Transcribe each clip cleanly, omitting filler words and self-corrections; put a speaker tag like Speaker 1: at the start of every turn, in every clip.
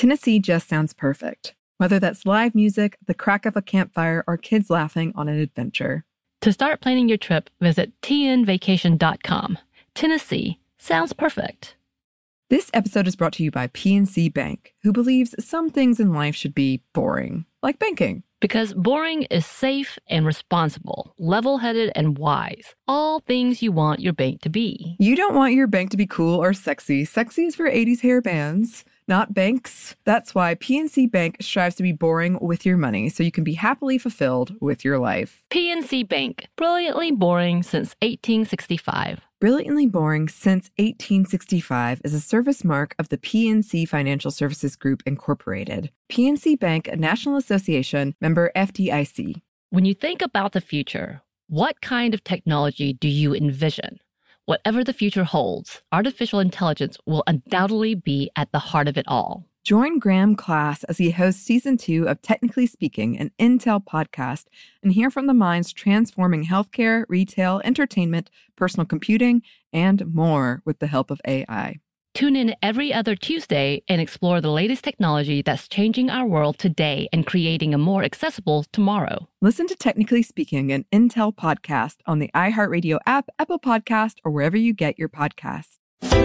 Speaker 1: Tennessee just sounds perfect. Whether that's live music, the crack of a campfire, or kids laughing on an adventure.
Speaker 2: To start planning your trip, visit tnvacation.com. Tennessee sounds perfect.
Speaker 1: This episode is brought to you by PNC Bank, who believes some things in life should be boring, like banking.
Speaker 2: Because boring is safe and responsible, level-headed and wise. All things you want your bank to be.
Speaker 1: You don't want your bank to be cool or sexy. Sexy is for 80s hair bands, not banks. That's why PNC Bank strives to be boring with your money so you can be happily fulfilled with your life.
Speaker 2: PNC Bank, brilliantly boring since 1865.
Speaker 1: Brilliantly Boring Since 1865 is a service mark of the PNC Financial Services Group, Incorporated. PNC Bank, a National Association, member FDIC.
Speaker 2: When you think about the future, what kind of technology do you envision? Whatever the future holds, artificial intelligence will undoubtedly be at the heart of it all.
Speaker 1: Join Graham Class as he hosts Season 2 of Technically Speaking, an Intel podcast, and hear from the minds transforming healthcare, retail, entertainment, personal computing, and more with the help of AI.
Speaker 2: Tune in every other Tuesday and explore the latest technology that's changing our world today and creating a more accessible tomorrow.
Speaker 1: Listen to Technically Speaking, an Intel podcast on the iHeartRadio app, Apple Podcast, or wherever you get your podcasts.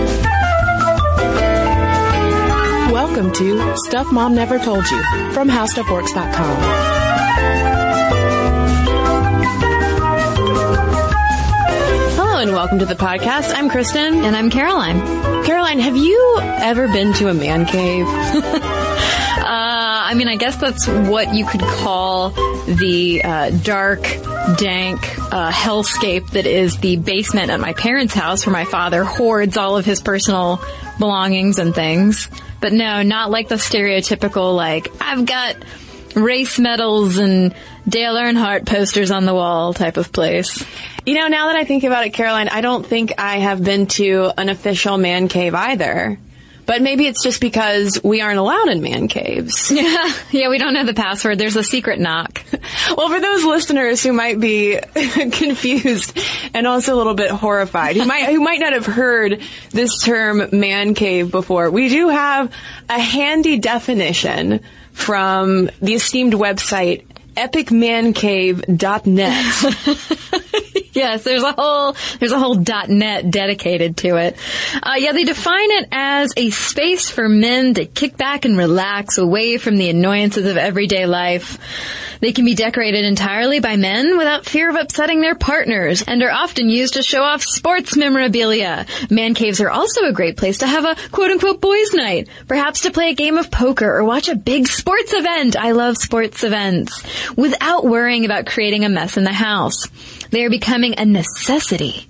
Speaker 3: Welcome to Stuff Mom Never Told You from HowStuffWorks.com. Hello and welcome to the podcast. I'm Kristen.
Speaker 4: And I'm Caroline.
Speaker 3: Caroline, have you ever been to a man cave?
Speaker 4: I guess that's what you could call the dark, dank hellscape that is the basement at my parents' house where my father hoards all of his personal belongings and things. But no, not like the stereotypical, like, I've got race medals and Dale Earnhardt posters on the wall type of place.
Speaker 3: You know, now that I think about it, Caroline, I don't think I have been to an official man cave either. But maybe it's just because we aren't allowed in man caves.
Speaker 4: Yeah, we don't know the password. There's a secret knock.
Speaker 3: Well, for those listeners who might be confused and also a little bit horrified, who might not have heard this term man cave before, we do have a handy definition from the esteemed website epicmancave.net.
Speaker 4: Yes, there's a whole .net dedicated to it. They define it as a space for men to kick back and relax away from the annoyances of everyday life. They can be decorated entirely by men without fear of upsetting their partners and are often used to show off sports memorabilia. Man caves are also a great place to have a quote-unquote boys' night, perhaps to play a game of poker or watch a big sports event. I love sports events. Without worrying about creating a mess in the house. They are becoming a necessity.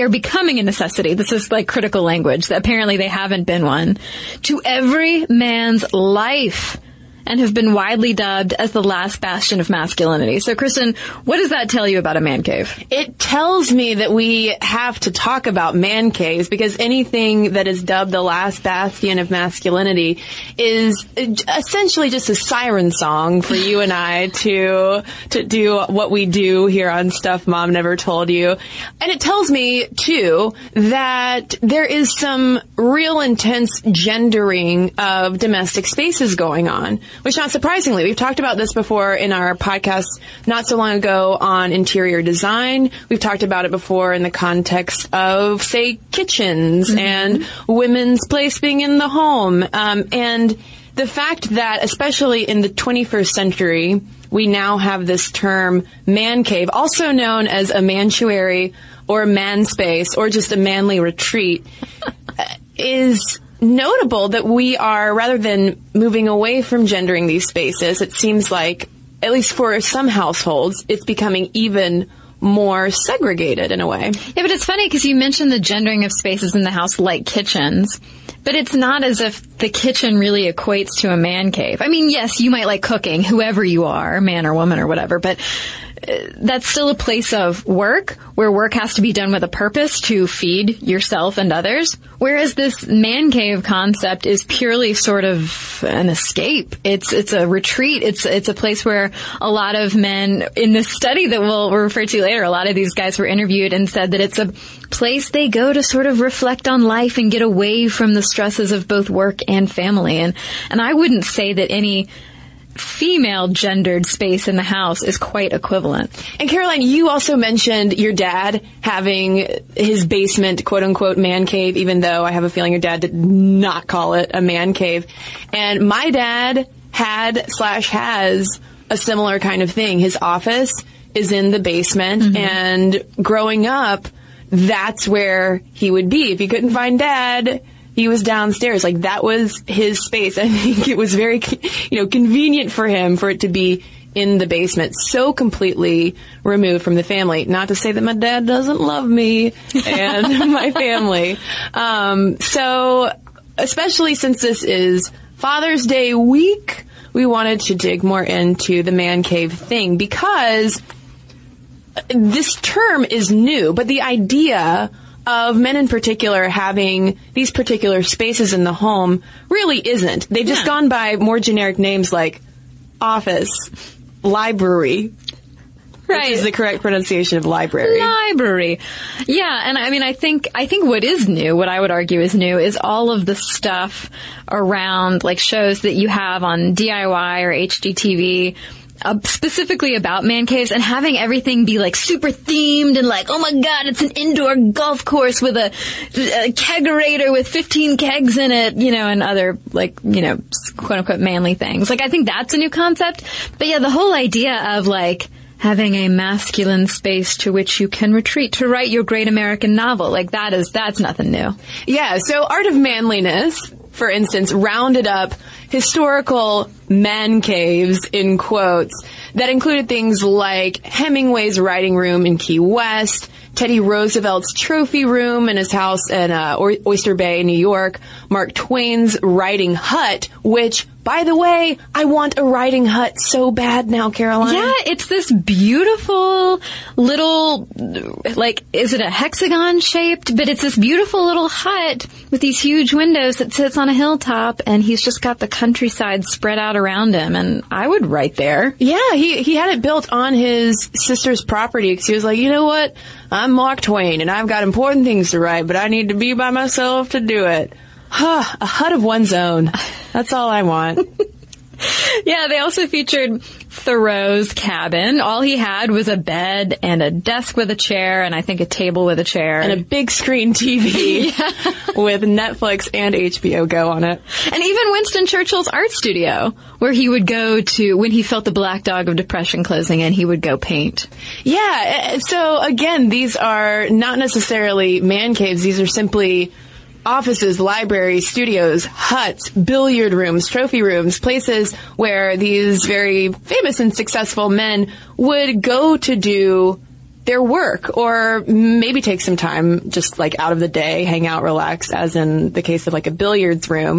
Speaker 4: This is like critical language. Apparently they haven't been one. To every man's life. And have been widely dubbed as the last bastion of masculinity. So, Kristen, what does that tell you about a man cave?
Speaker 3: It tells me that we have to talk about man caves because anything that is dubbed the last bastion of masculinity is essentially just a siren song for you and I to do what we do here on Stuff Mom Never Told You. And it tells me, too, that there is some real intense gendering of domestic spaces going on. Which, not surprisingly, we've talked about this before in our podcast not so long ago on interior design. We've talked about it before in the context of, say, kitchens and women's place being in the home. And the fact that, especially in the 21st century, we now have this term man cave, also known as a mantuary or a man space or just a manly retreat, is notable that we are, rather than moving away from gendering these spaces, it seems like, at least for some households, it's becoming even more segregated in a way.
Speaker 4: Yeah, but it's funny because you mentioned the gendering of spaces in the house like kitchens, but it's not as if the kitchen really equates to a man cave. I mean, yes, you might like cooking, whoever you are, man or woman or whatever, but that's still a place of work, where work has to be done with a purpose to feed yourself and others. Whereas this man cave concept is purely sort of an escape. It's a retreat. It's a place where a lot of men in this study that we'll refer to later, a lot of these guys were interviewed and said that it's a place they go to sort of reflect on life and get away from the stresses of both work and family. And I wouldn't say that any female gendered space in the house is quite equivalent.
Speaker 3: And Caroline, you also mentioned your dad having his basement, quote unquote, man cave, even though I have a feeling your dad did not call it a man cave. And my dad has a similar kind of thing. His office is in the basement, and growing up, that's where he would be. If he couldn't find Dad, he was downstairs. Like, that was his space. I think it was very, convenient for him for it to be in the basement, so completely removed from the family. Not to say that my dad doesn't love me and my family. So, especially since this is Father's Day week, we wanted to dig more into the man cave thing, because this term is new, but the idea of men in particular having these particular spaces in the home really isn't. They've just gone by more generic names like office, library. Right. Which is the correct pronunciation of library.
Speaker 4: Library. Yeah, and I mean, I think what is new, what I would argue is new, is all of the stuff around, like, shows that you have on DIY or HGTV, specifically about man caves, and having everything be like super themed and like, oh my god, it's an indoor golf course with a kegerator with 15 kegs in it, and other, like, quote unquote manly things. Like, I think that's a new concept. But yeah, the whole idea of like having a masculine space to which you can retreat to write your great American novel, like, that's nothing new.
Speaker 3: Yeah, so Art of Manliness, for instance, rounded up historical man caves, in quotes, that included things like Hemingway's writing room in Key West, Teddy Roosevelt's trophy room in his house in Oyster Bay, New York, Mark Twain's writing hut, which, by the way, I want a writing hut so bad now, Caroline.
Speaker 4: Yeah, it's this beautiful little, like, is it a hexagon shaped? But it's this beautiful little hut with these huge windows that sits on a hilltop, and he's just got the countryside spread out around him, and I would write there.
Speaker 3: Yeah, he had it built on his sister's property, because he was like, you know what? I'm Mark Twain, and I've got important things to write, but I need to be by myself to do it. A hut of one's own. That's all I want.
Speaker 4: Yeah, they also featured Thoreau's cabin. All he had was a bed and a desk with a chair, and I think a table with a chair.
Speaker 3: And a big screen TV with Netflix and HBO Go on it.
Speaker 4: And even Winston Churchill's art studio, where he would go to, when he felt the black dog of depression closing in, he would go paint.
Speaker 3: Yeah, so again, these are not necessarily man caves. These are simply offices, libraries, studios, huts, billiard rooms, trophy rooms, places where these very famous and successful men would go to do their work, or maybe take some time just like out of the day, hang out, relax, as in the case of like a billiards room.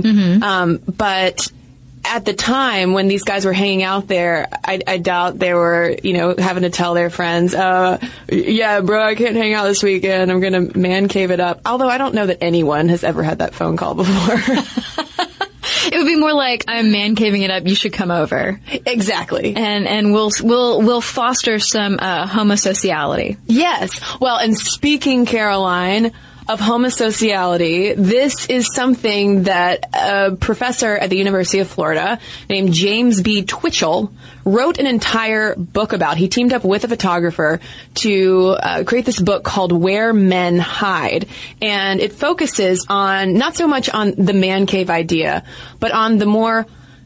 Speaker 3: But at the time when these guys were hanging out there, I doubt they were, having to tell their friends, yeah, bro, I can't hang out this weekend. I'm going to man cave it up. Although I don't know that anyone has ever had that phone call before.
Speaker 4: It would be more like, I'm man caving it up, you should come over.
Speaker 3: Exactly.
Speaker 4: And we'll foster some homosociality.
Speaker 3: Yes. Well, and speaking, Caroline, of homosociality, this is something that a professor at the University of Florida named James B. Twitchell wrote an entire book about. He teamed up with a photographer to create this book called Where Men Hide. And it focuses on, not so much on the man cave idea, but on the more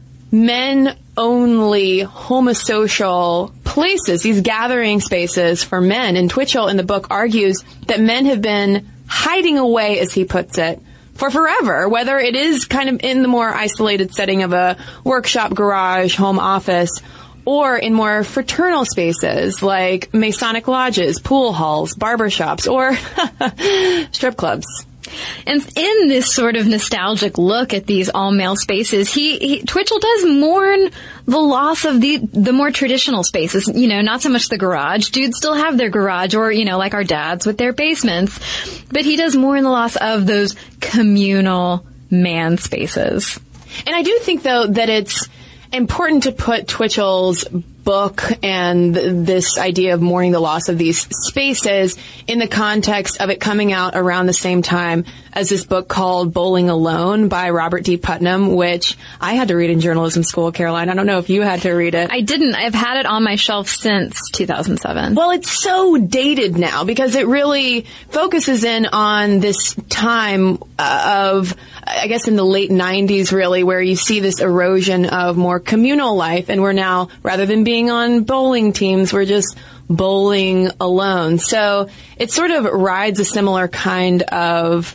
Speaker 3: men-only homosocial places, these gathering spaces for men. And Twitchell in the book argues that men have been hiding away, as he puts it, for forever, whether it is kind of in the more isolated setting of a workshop, garage, home office, or in more fraternal spaces like Masonic lodges, pool halls, barbershops, or strip clubs.
Speaker 4: And in this sort of nostalgic look at these all-male spaces, Twitchell does mourn the loss of the more traditional spaces, not so much the garage. Dudes still have their garage, or, like our dads with their basements. But he does mourn the loss of those communal man spaces.
Speaker 3: And I do think, though, that it's important to put Twitchell's book and this idea of mourning the loss of these spaces in the context of it coming out around the same time as this book called Bowling Alone by Robert D. Putnam, which I had to read in journalism school, Caroline. I don't know if you had to read it.
Speaker 4: I didn't. I've had it on my shelf since 2007.
Speaker 3: Well, it's so dated now because it really focuses in on this time of, I guess, in the late 90s, really, where you see this erosion of more communal life. And we're now, rather than being on bowling teams, we're just bowling alone. So it sort of rides a similar kind of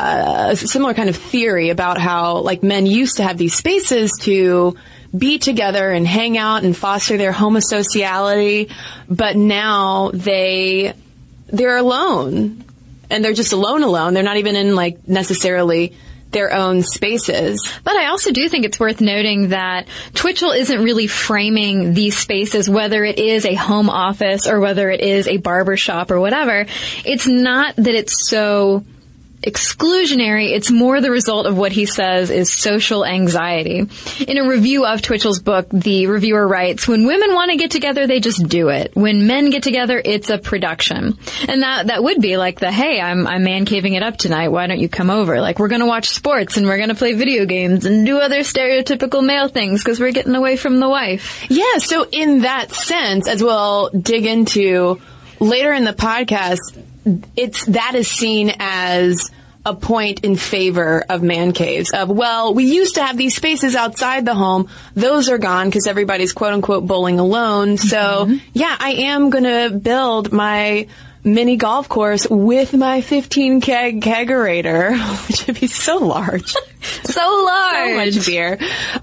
Speaker 3: theory about how, like, men used to have these spaces to be together and hang out and foster their homosociality, but now they're alone, and they're just alone. They're not even in, like, necessarily their own spaces.
Speaker 4: But I also do think it's worth noting that Twitchell isn't really framing these spaces, whether it is a home office or whether it is a barber shop or whatever. It's not that it's so exclusionary. It's more the result of what he says is social anxiety. In a review of Twitchell's book, the reviewer writes, "When women want to get together, they just do it. When men get together, it's a production." And that would be like hey, I'm man caving it up tonight. Why don't you come over? Like, we're going to watch sports and we're going to play video games and do other stereotypical male things because we're getting away from the wife.
Speaker 3: Yeah. So in that sense, as we'll dig into later in the podcast, that is seen as a point in favor of man caves. Of, well, we used to have these spaces outside the home. Those are gone because everybody's quote-unquote bowling alone. So, yeah, I am going to build my mini golf course with my 15 keg kegerator, which would be so large.
Speaker 4: So large.
Speaker 3: So much beer.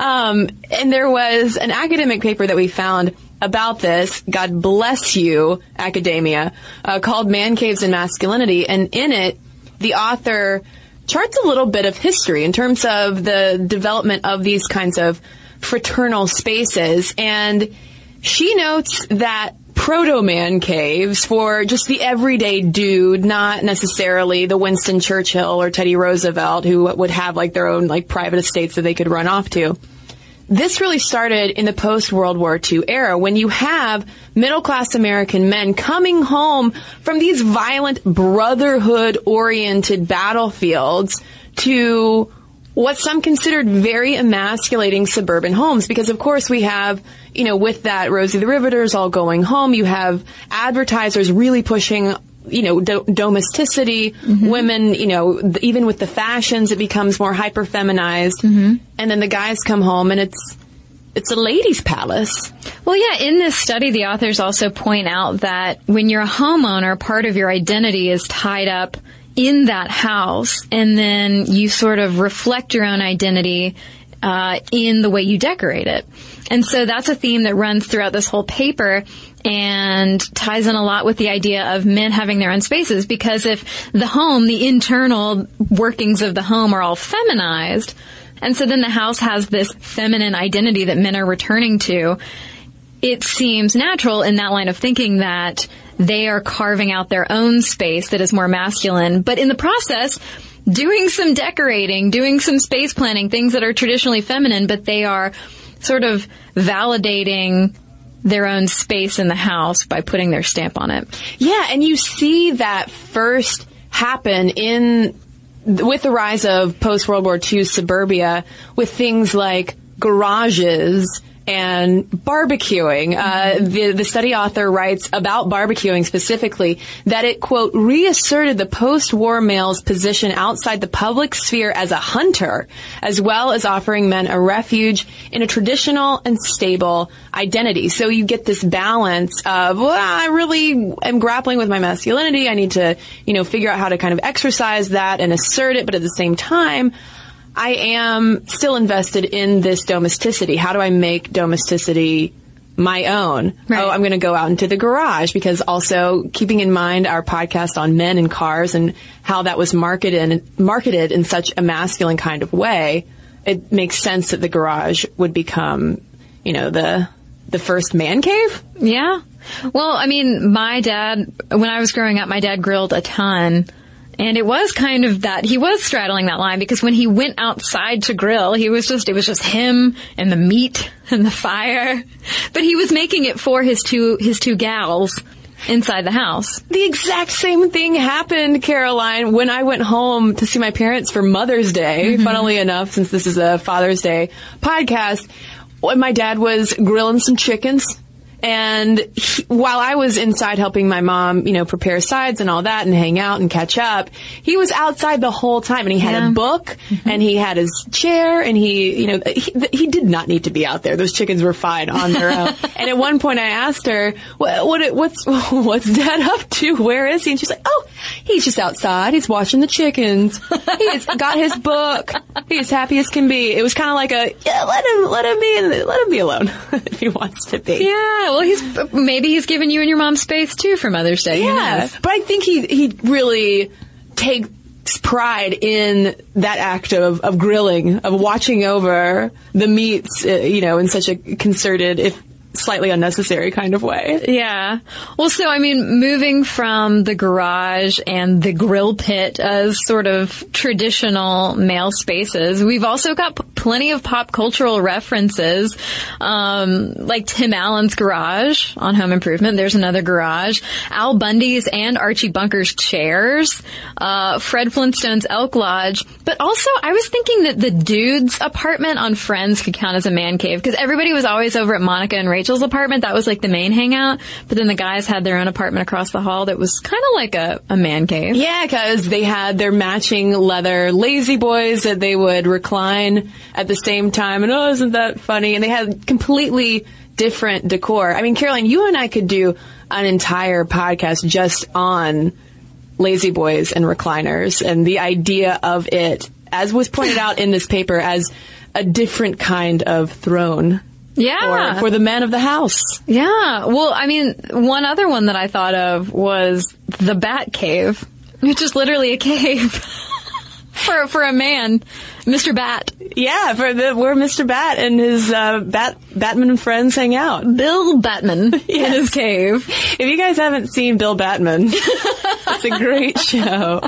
Speaker 3: And there was an academic paper that we found about this, God bless you, academia, called Man Caves and Masculinity. And in it, the author charts a little bit of history in terms of the development of these kinds of fraternal spaces. And she notes that proto-man caves for just the everyday dude, not necessarily the Winston Churchill or Teddy Roosevelt who would have like their own like private estates that they could run off to. This really started in the post-World War II era when you have middle-class American men coming home from these violent brotherhood-oriented battlefields to what some considered very emasculating suburban homes. Because, of course, we have, with that Rosie the Riveters all going home, you have advertisers really pushing domesticity, women, even with the fashions, it becomes more hyper-feminized. And then the guys come home and it's a ladies' palace.
Speaker 4: Well, yeah, in this study, the authors also point out that when you're a homeowner, part of your identity is tied up in that house, and then you sort of reflect your own identity in the way you decorate it. And so that's a theme that runs throughout this whole paper and ties in a lot with the idea of men having their own spaces, because if the home, the internal workings of the home are all feminized, and so then the house has this feminine identity that men are returning to, it seems natural in that line of thinking that they are carving out their own space that is more masculine, but in the process, doing some decorating, doing some space planning, things that are traditionally feminine, but they are sort of validating their own space in the house by putting their stamp on it.
Speaker 3: Yeah, and you see that first happen with the rise of post-World War II suburbia with things like garages and barbecuing. The study author writes about barbecuing specifically that it, quote, reasserted the post-war male's position outside the public sphere as a hunter, as well as offering men a refuge in a traditional and stable identity. So you get this balance of, well, I really am grappling with my masculinity. I need to, figure out how to kind of exercise that and assert it, but at the same time, I am still invested in this domesticity. How do I make domesticity my own.
Speaker 4: Right.
Speaker 3: Oh, I'm going to go out into the garage, because also keeping in mind our podcast on men and cars and how that was marketed in such a masculine kind of way, it makes sense that the garage would become, the first man cave.
Speaker 4: Yeah. Well, I mean, my dad, when I was growing up, my dad grilled a ton. And it was kind of that, he was straddling that line, because when he went outside to grill, it was just him and the meat and the fire. But he was making it for his two gals inside the house.
Speaker 3: The exact same thing happened, Caroline, when I went home to see my parents for Mother's Day. Funnily enough, since this is a Father's Day podcast, when my dad was grilling some chickens. And while I was inside helping my mom, prepare sides and all that and hang out and catch up, he was outside the whole time, and he had a book and he had his chair, and he did not need to be out there. Those chickens were fine on their own. And at one point I asked her, what's Dad up to? Where is he? And she's like, oh, he's just outside. He's watching the chickens. He's got his book. He's happy as can be. It was kind of like let him be alone if he wants to be.
Speaker 4: Yeah. Well, maybe he's giving you and your mom space too for Mother's Day.
Speaker 3: Yeah, but I think he really takes pride in that act of grilling, of watching over the meats, in such a concerted, if slightly unnecessary kind of way.
Speaker 4: Yeah. Well, so, I mean, moving from the garage and the grill pit as sort of traditional male spaces, we've also got plenty of pop cultural references, like Tim Allen's garage on Home Improvement. There's another garage. Al Bundy's and Archie Bunker's chairs, Fred Flintstone's Elk Lodge. But also, I was thinking that the dude's apartment on Friends could count as a man cave, because everybody was always over at Monica and Rachel's apartment. That was like the main hangout. But then the guys had their own apartment across the hall that was kind of like a man cave.
Speaker 3: Yeah, because they had their matching leather lazy boys that they would recline at the same time. And isn't that funny? And they had completely different decor. I mean, Caroline, you and I could do an entire podcast just on lazy boys and recliners, and the idea of it, as was pointed out in this paper, as a different kind of throne.
Speaker 4: Yeah.
Speaker 3: For the man of the house.
Speaker 4: Yeah. Well, I mean, one other one that I thought of was the Bat Cave, which is literally a cave for a man, Mr. Bat.
Speaker 3: Yeah, where Mr. Bat and his Batman friends hang out.
Speaker 4: Bill Batman in his cave.
Speaker 3: If you guys haven't seen Bill Batman, it's a great show.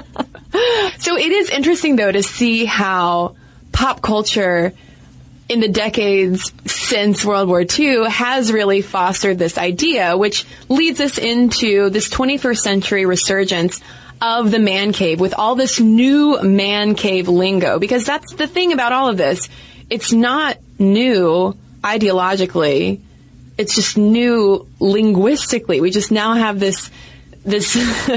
Speaker 3: So it is interesting, though, to see how pop culture in the decades since World War II has really fostered this idea, which leads us into this 21st century resurgence of the man cave with all this new man cave lingo. Because that's the thing about all of this. It's not new ideologically. It's just new linguistically. We just now have this very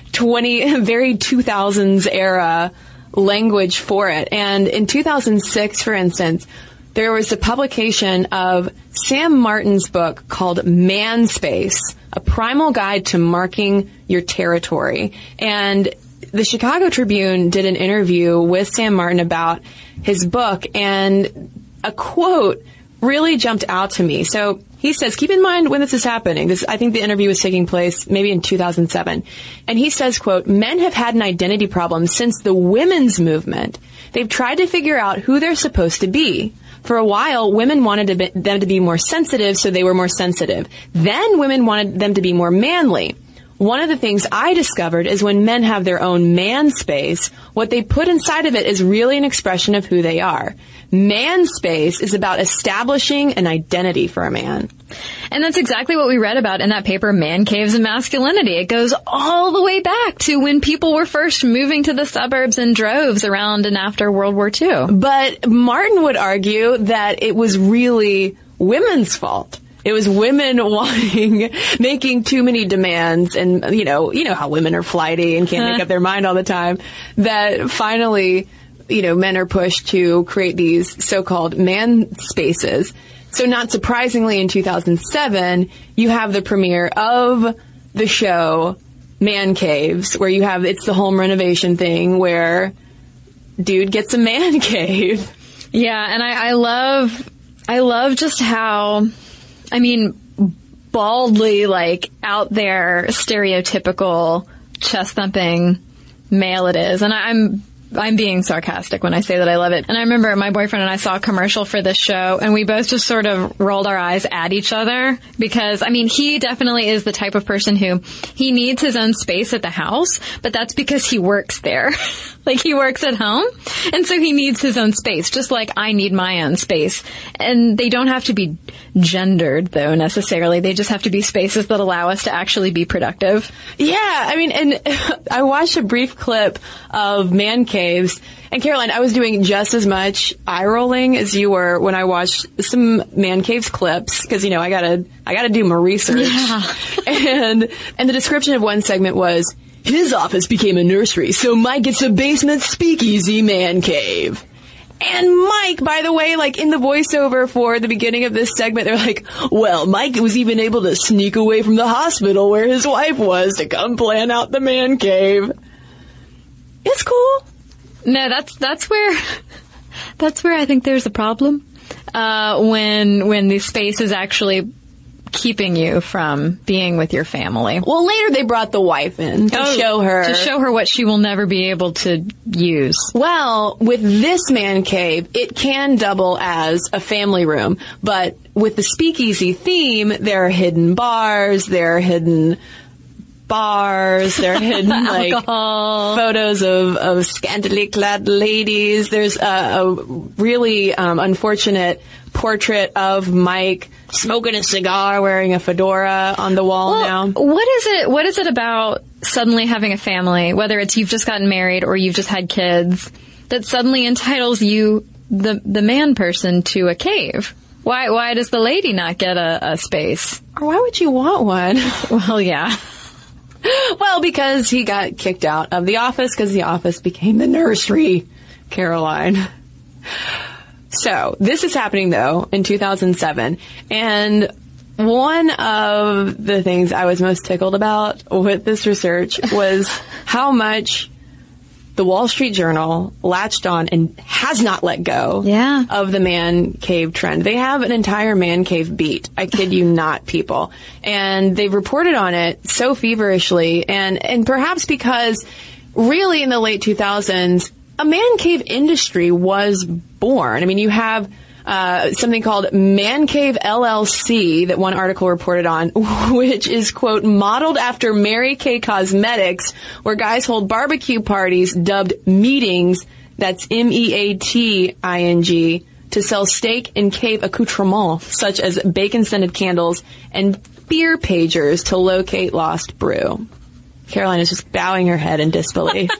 Speaker 3: 2000s era language for it. And in 2006, for instance, there was a publication of Sam Martin's book called Man Space, A Primal Guide to Marking Your Territory. And the Chicago Tribune did an interview with Sam Martin about his book, and a quote really jumped out to me. So he says, keep in mind when this is happening. I think the interview was taking place maybe in 2007. And he says, quote, men have had an identity problem since the women's movement. They've tried to figure out who they're supposed to be. For a while, women wanted them to be more sensitive, so they were more sensitive. Then women wanted them to be more manly. One of the things I discovered is when men have their own man space, what they put inside of it is really an expression of who they are. Man space is about establishing an identity for a man.
Speaker 4: And that's exactly what we read about in that paper, Man Caves and Masculinity. It goes all the way back to when people were first moving to the suburbs in droves around and after World War II.
Speaker 3: But Martin would argue that it was really women's fault. It was women making too many demands, and you know how women are flighty and can't make up their mind all the time, that finally, men are pushed to create these so-called man spaces. So not surprisingly, in 2007, you have the premiere of the show Man Caves, where it's the home renovation thing where dude gets a man cave.
Speaker 4: Yeah, and I love just how I mean, baldly, like, out there, stereotypical, chest-thumping male it is. And I'm being sarcastic when I say that I love it. And I remember my boyfriend and I saw a commercial for this show, and we both just sort of rolled our eyes at each other because, I mean, he definitely is the type of person who he needs his own space at the house, but that's because he works there. Like, he works at home, and so he needs his own space, just like I need my own space. And they don't have to be gendered, though, necessarily. They just have to be spaces that allow us to actually be productive.
Speaker 3: Yeah, I mean, and I watched a brief clip of man caves, and Caroline, I was doing just as much eye rolling as you were when I watched some man caves clips, because, you know, I gotta do my research.
Speaker 4: Yeah.
Speaker 3: And the description of one segment was, his office became a nursery, so Mike gets a basement speakeasy man cave. And Mike, by the way, like in the voiceover for the beginning of this segment, they're like, well, Mike was even able to sneak away from the hospital where his wife was to come plan out the man cave. It's cool.
Speaker 4: No, that's where I think there's a problem. When the space is actually keeping you from being with your family.
Speaker 3: Well, later they brought the wife in to show her
Speaker 4: what she will never be able to use.
Speaker 3: Well, with this man cave, it can double as a family room, but with the speakeasy theme, there are hidden bars, there are hidden like photos of scantily clad ladies. There's a really unfortunate portrait of Mike smoking a cigar, wearing a fedora on the wall now.
Speaker 4: What is it about suddenly having a family, whether it's you've just gotten married or you've just had kids, that suddenly entitles you, the man person, to a cave? Why does the lady not get a space?
Speaker 3: Or why would you want one?
Speaker 4: Well, yeah.
Speaker 3: Well, because he got kicked out of the office because the office became the nursery, Caroline. So, this is happening, though, in 2007. And one of the things I was most tickled about with this research was how much the Wall Street Journal latched on and has not let go of the man cave trend. They have an entire man cave beat. I kid you not, people. And they've reported on it so feverishly, and perhaps because really in the late 2000s, a man cave industry was born. I mean, you have something called Man Cave LLC that one article reported on, which is, quote, modeled after Mary Kay Cosmetics, where guys hold barbecue parties dubbed meetings, that's MEATING, to sell steak and cave accoutrements, such as bacon-scented candles and beer pagers to locate lost brew. Caroline is just bowing her head in disbelief.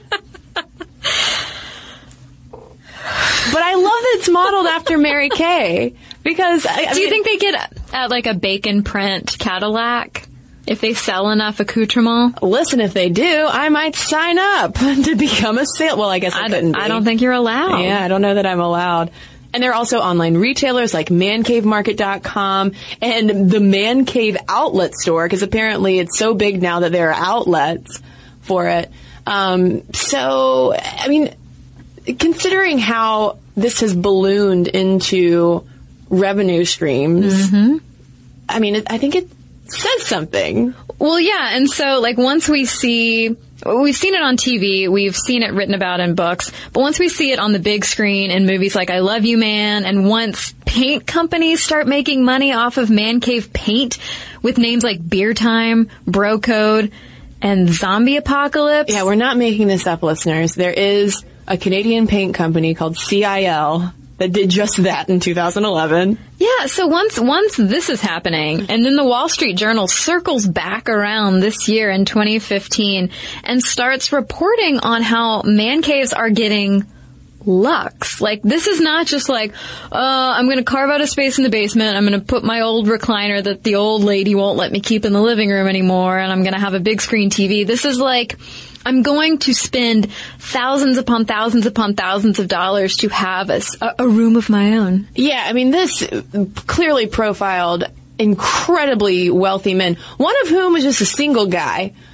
Speaker 3: But I love that it's modeled after Mary Kay, because
Speaker 4: do you think they get like a bacon print Cadillac if they sell enough accoutrement?
Speaker 3: Listen, if they do, I might sign up to become a sale. Well, I guess I couldn't be.
Speaker 4: I don't think you're allowed.
Speaker 3: Yeah, I don't know that I'm allowed. And there are also online retailers like mancavemarket.com and the Man Cave outlet store, because apparently it's so big now that there are outlets for it. So, I mean, considering how this has ballooned into revenue streams, I mean, I think it says something.
Speaker 4: Well, yeah, and so, like, once we've seen it on TV, we've seen it written about in books, but once we see it on the big screen in movies like I Love You, Man, and once paint companies start making money off of man cave paint with names like Beer Time, Bro Code, and Zombie Apocalypse.
Speaker 3: Yeah, we're not making this up, listeners. There is a Canadian paint company called CIL that did just that in 2011.
Speaker 4: Yeah, so once this is happening, and then the Wall Street Journal circles back around this year in 2015 and starts reporting on how man caves are getting lux. Like, this is not just like, I'm going to carve out a space in the basement, I'm going to put my old recliner that the old lady won't let me keep in the living room anymore, and I'm going to have a big screen TV. This is like, I'm going to spend thousands upon thousands upon thousands of dollars to have a room of my own.
Speaker 3: Yeah, I mean, this clearly profiled incredibly wealthy men, one of whom was just a single guy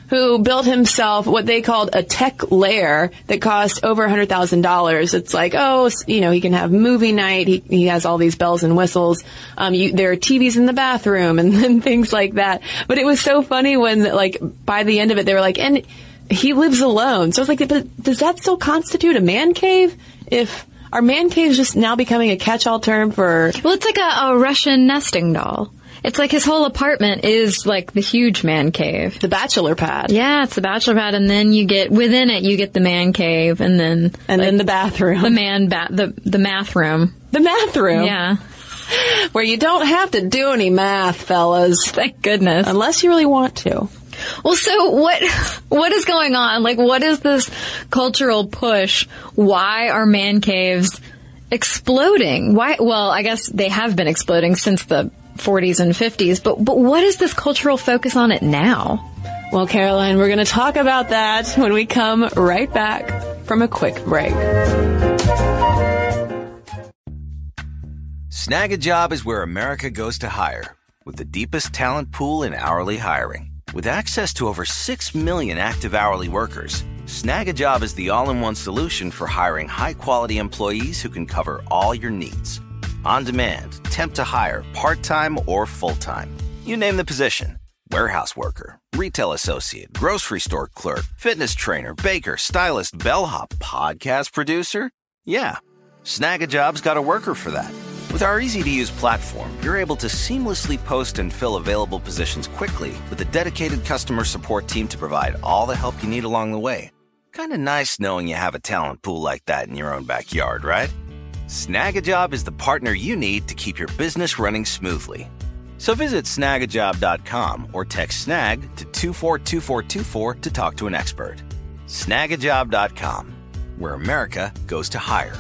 Speaker 3: who built himself what they called a tech lair that cost over $100,000. It's like, he can have movie night. He has all these bells and whistles. There are TVs in the bathroom and things like that. But it was so funny when, like, by the end of it, they were like, and he lives alone. So I was like, but does that still constitute a man cave? Are man caves just now becoming a catch-all term for...
Speaker 4: Well, it's like a Russian nesting doll. It's like his whole apartment is like the huge man cave.
Speaker 3: The bachelor pad.
Speaker 4: Yeah, it's the bachelor pad, and then within it you get the man cave, and then
Speaker 3: then the bathroom.
Speaker 4: The math room.
Speaker 3: The math room.
Speaker 4: Yeah.
Speaker 3: Where you don't have to do any math, fellas.
Speaker 4: Thank goodness.
Speaker 3: Unless you really want to.
Speaker 4: Well, so what is going on? Like, what is this cultural push? Why are man caves exploding? Why? Well, I guess they have been exploding since the 40s and 50s, but what is this cultural focus on it now?
Speaker 3: Well, Caroline, we're going to talk about that when we come right back from a quick break.
Speaker 5: Snag a Job is where America goes to hire, with the deepest talent pool in hourly hiring. With access to over 6 million active hourly workers, Snag a Job is the all-in-one solution for hiring high-quality employees who can cover all your needs. On demand, temp to hire, part-time or full-time. You name the position. Warehouse worker, retail associate, grocery store clerk, fitness trainer, baker, stylist, bellhop, podcast producer. Yeah, Snag a Job's got a worker for that. With our easy-to-use platform, you're able to seamlessly post and fill available positions quickly with a dedicated customer support team to provide all the help you need along the way. Kind of nice knowing you have a talent pool like that in your own backyard, right? Snag a Job is the partner you need to keep your business running smoothly. So visit snagajob.com or text SNAG to 242424 to talk to an expert. Snagajob.com, where America goes to hire.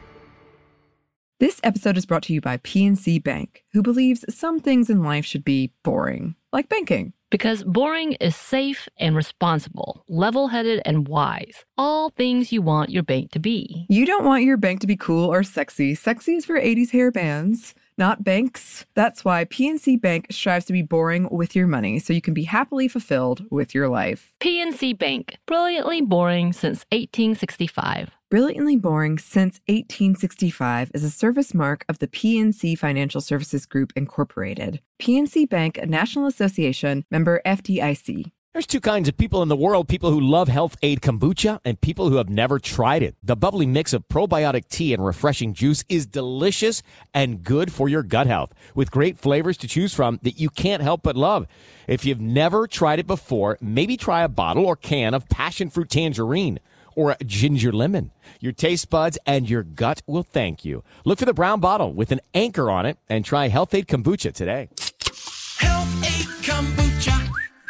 Speaker 1: This episode is brought to you by PNC Bank, who believes some things in life should be boring, like banking.
Speaker 2: Because boring is safe and responsible, level-headed and wise. All things you want your bank to be.
Speaker 1: You don't want your bank to be cool or sexy. Sexy is for 80s hair bands, not banks. That's why PNC Bank strives to be boring with your money so you can be happily fulfilled with your life.
Speaker 2: PNC Bank, brilliantly boring since 1865.
Speaker 1: Brilliantly Boring Since 1865 is a service mark of the PNC Financial Services Group, Incorporated. PNC Bank, a National Association, member FDIC.
Speaker 6: There's two kinds of people in the world, people who love Health Aid Kombucha and people who have never tried it. The bubbly mix of probiotic tea and refreshing juice is delicious and good for your gut health, with great flavors to choose from that you can't help but love. If you've never tried it before, maybe try a bottle or can of passion fruit tangerine or a ginger lemon. Your taste buds and your gut will thank you. Look for the brown bottle with an anchor on it and try Health Aid Kombucha today.
Speaker 7: Health Aid Kombucha.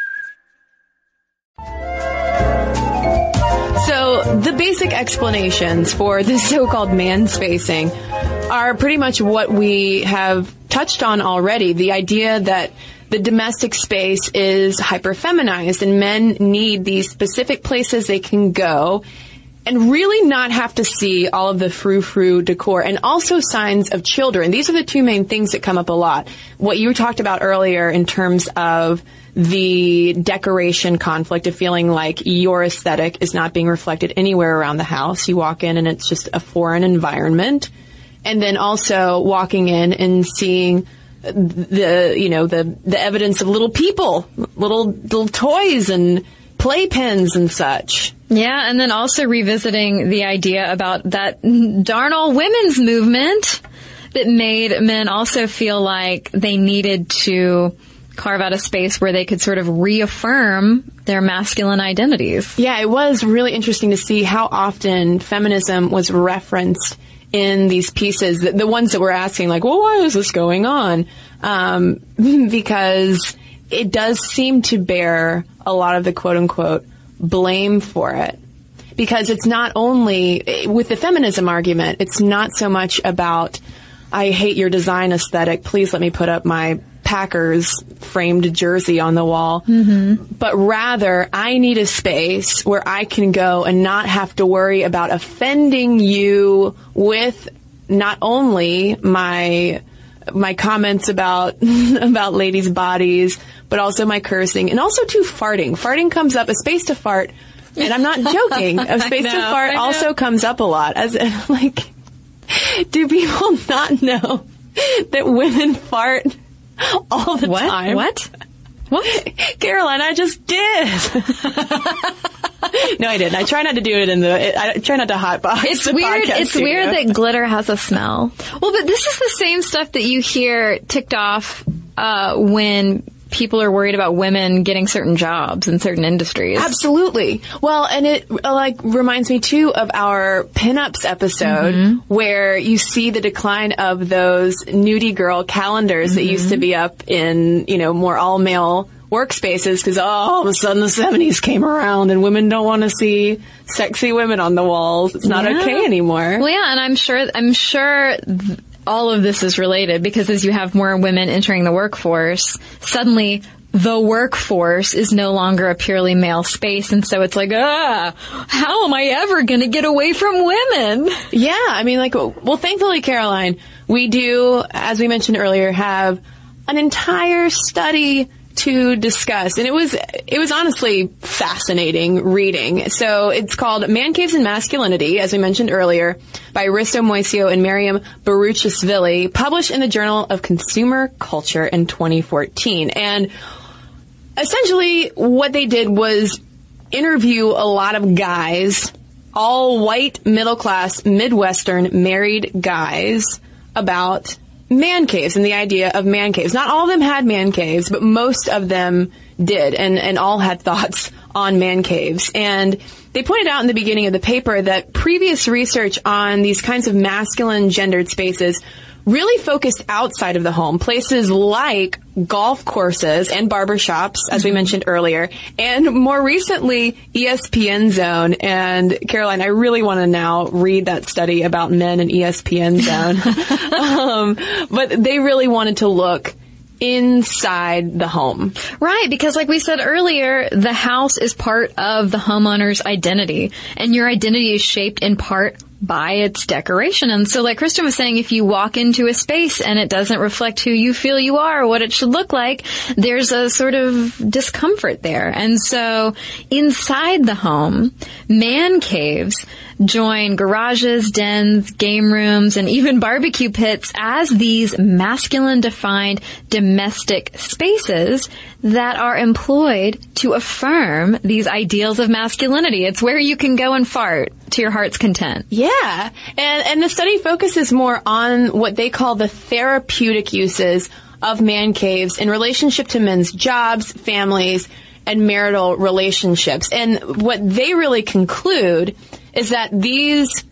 Speaker 3: So the basic explanations for this so-called man-spacing are pretty much what we have touched on already. The idea that the domestic space is hyper-feminized and men need these specific places they can go and really not have to see all of the frou-frou decor and also signs of children. These are the two main things that come up a lot. What you talked about earlier in terms of the decoration conflict of feeling like your aesthetic is not being reflected anywhere around the house. You walk in and it's just a foreign environment. And then also walking in and seeing the evidence of little people, little toys and playpens and such.
Speaker 4: Yeah, and then also revisiting the idea about that darn old women's movement that made men also feel like they needed to carve out a space where they could sort of reaffirm their masculine identities.
Speaker 3: Yeah, it was really interesting to see how often feminism was referenced in these pieces, the ones that we're asking, like, well, why is this going on? Because it does seem to bear a lot of the quote-unquote blame for it. Because it's not only, with the feminism argument, it's not so much about, I hate your design aesthetic, please let me put up my Packers framed jersey on the wall, but rather I need a space where I can go and not have to worry about offending you with not only my comments about about ladies' bodies, but also my cursing, and also too farting. Farting comes up, a space to fart, and I'm not joking. A space to fart also comes up a lot. As like, do people not know that women fart all the time?
Speaker 4: What?
Speaker 3: Caroline, I just did. No, I didn't. I try not to do it I try not to hotbox.
Speaker 4: It's weird. It's weird that glitter has a smell. Well, but this is the same stuff that you hear ticked off when people are worried about women getting certain jobs in certain industries.
Speaker 3: Absolutely. Well, and it reminds me too of our pinups episode where you see the decline of those nudie girl calendars that used to be up in, more all male workspaces because all of a sudden the 70s came around and women don't want to see sexy women on the walls. It's not okay anymore.
Speaker 4: Well, yeah, and I'm sure all of this is related because as you have more women entering the workforce, suddenly the workforce is no longer a purely male space. And so it's like, how am I ever going to get away from women?
Speaker 3: Yeah. I mean, well, thankfully, Caroline, we do, as we mentioned earlier, have an entire study to discuss. And it was honestly fascinating reading. So it's called Man Caves and Masculinity, as we mentioned earlier, by Risto Moisio and Miriam Baruchishvili, published in the Journal of Consumer Culture in 2014. And essentially what they did was interview a lot of guys, all white, middle-class, Midwestern, married guys, about man caves and the idea of man caves. Not all of them had man caves, but most of them did, and all had thoughts on man caves. And they pointed out in the beginning of the paper that previous research on these kinds of masculine gendered spaces really focused outside of the home, places like golf courses and barbershops, as we mentioned earlier, and more recently, ESPN Zone. And Caroline, I really want to now read that study about men in ESPN Zone. But they really wanted to look inside the home.
Speaker 4: Right, because like we said earlier, the house is part of the homeowner's identity, and your identity is shaped in part by its decoration. And so like Kristen was saying, if you walk into a space and it doesn't reflect who you feel you are or what it should look like, there's a sort of discomfort there. And so inside the home, man caves join garages, dens, game rooms, and even barbecue pits as these masculine-defined domestic spaces that are employed to affirm these ideals of masculinity. It's where you can go and fart to your heart's content.
Speaker 3: Yeah. And the study focuses more on what they call the therapeutic uses of man caves in relationship to men's jobs, families, and marital relationships. And what they really conclude is that these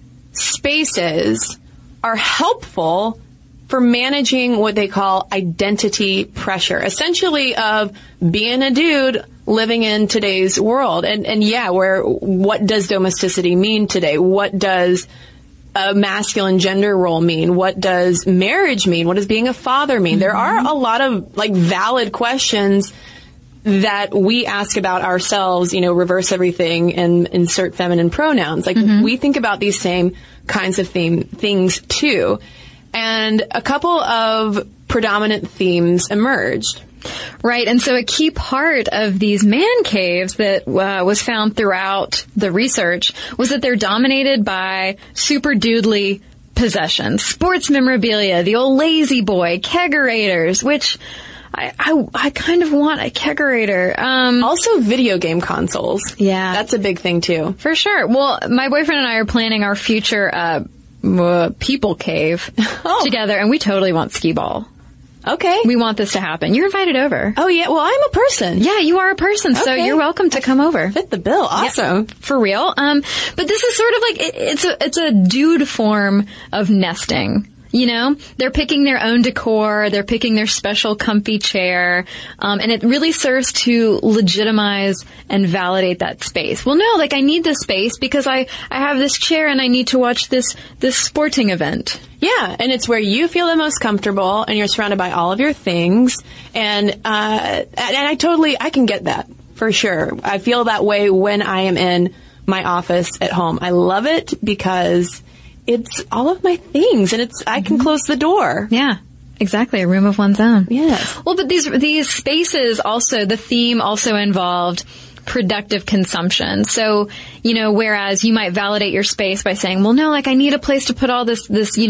Speaker 3: spaces are helpful for managing what they call identity pressure, essentially of being a dude living in today's world. And what does domesticity mean today? What does a masculine gender role mean? What does marriage mean? What does being a father mean? There are a lot of valid questions that we ask about ourselves, reverse everything and insert feminine pronouns. We think about these same kinds of things too. And a couple of predominant themes emerged.
Speaker 4: Right. And so a key part of these man caves that was found throughout the research was that they're dominated by super doodly possessions, sports memorabilia, the old lazy boy, kegerators, which I kind of want a kegerator.
Speaker 3: Also video game consoles.
Speaker 4: Yeah.
Speaker 3: That's a big thing too.
Speaker 4: For sure. Well, my boyfriend and I are planning our future people cave together, and we totally want skee ball.
Speaker 3: Okay.
Speaker 4: We want this to happen. You're invited over.
Speaker 3: Oh, yeah. Well, I'm a person.
Speaker 4: Yeah, you are a person, so you're welcome to come over.
Speaker 3: Fit the bill. Awesome.
Speaker 4: Yeah, for real. But this is sort of like, it's a dude form of nesting. They're picking their own decor, they're picking their special comfy chair, and it really serves to legitimize and validate that space. Well, no, I need this space because I have this chair and I need to watch this sporting event.
Speaker 3: Yeah, and it's where you feel the most comfortable and you're surrounded by all of your things, and I can get that, for sure. I feel that way when I am in my office at home. I love it because it's all of my things, and I can close the door.
Speaker 4: Yeah. Exactly, a room of one's own.
Speaker 3: Yes.
Speaker 4: Well, but these spaces also, the theme also involved productive consumption. So, whereas you might validate your space by saying, well, no, like I need a place to put all this,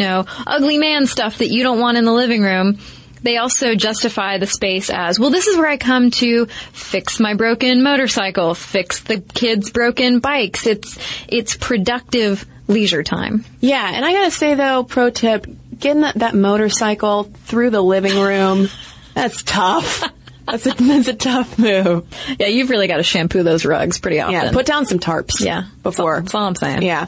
Speaker 4: ugly man stuff that you don't want in the living room. They also justify the space as, well, this is where I come to fix my broken motorcycle, fix the kids' broken bikes. It's productive leisure time.
Speaker 3: Yeah, and I gotta say though, pro tip, getting that motorcycle through the living room, that's tough. That's a tough move.
Speaker 4: Yeah, you've really got to shampoo those rugs pretty often.
Speaker 3: Yeah, put down some tarps.
Speaker 4: Yeah,
Speaker 3: before.
Speaker 4: That's all I'm saying.
Speaker 3: Yeah.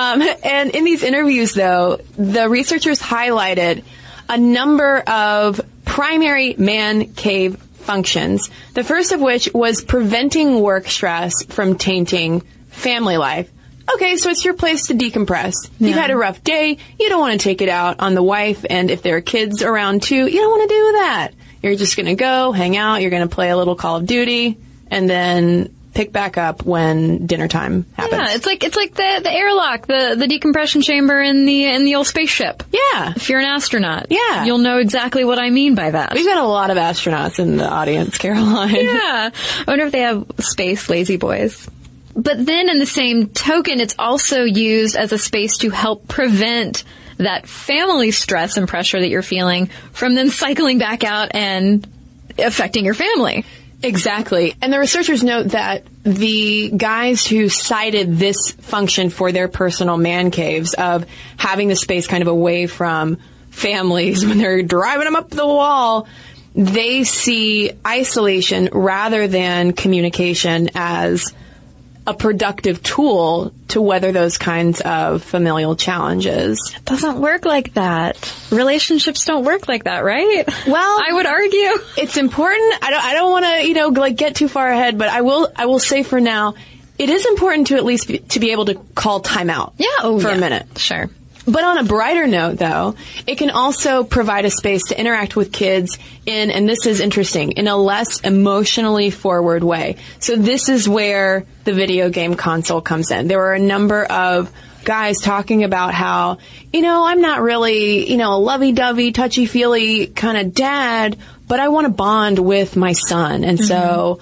Speaker 3: And in these interviews though, the researchers highlighted a number of primary man cave functions. The first of which was preventing work stress from tainting family life. Okay, so it's your place to decompress.
Speaker 4: Yeah.
Speaker 3: You've had a rough day. You don't want to take it out on the wife, and if there are kids around too, you don't want to do that. You're just going to go, hang out, you're going to play a little Call of Duty, and then pick back up when dinner time happens.
Speaker 4: Yeah, it's like the airlock, the decompression chamber in the old spaceship.
Speaker 3: Yeah.
Speaker 4: If you're an astronaut.
Speaker 3: Yeah.
Speaker 4: You'll know exactly what I mean by that.
Speaker 3: We've got a lot of astronauts in the audience, Caroline.
Speaker 4: Yeah. I wonder if they have space lazy boys. But then in the same token, it's also used as a space to help prevent that family stress and pressure that you're feeling from then cycling back out and affecting your family.
Speaker 3: Exactly. And the researchers note that the guys who cited this function for their personal man caves of having the space kind of away from families when they're driving them up the wall, they see isolation rather than communication as a productive tool to weather those kinds of familial challenges.
Speaker 4: It doesn't work like that. Relationships don't work like that, right?
Speaker 3: Well,
Speaker 4: I would argue
Speaker 3: it's important. I don't want to, get too far ahead, but I will say for now, it is important to at least to be able to call time out. For a minute.
Speaker 4: Sure.
Speaker 3: But on a brighter note, though, it can also provide a space to interact with kids in, and this is interesting, in a less emotionally forward way. So this is where the video game console comes in. There were a number of guys talking about how, I'm not really, a lovey-dovey, touchy-feely kind of dad, but I want to bond with my son. And so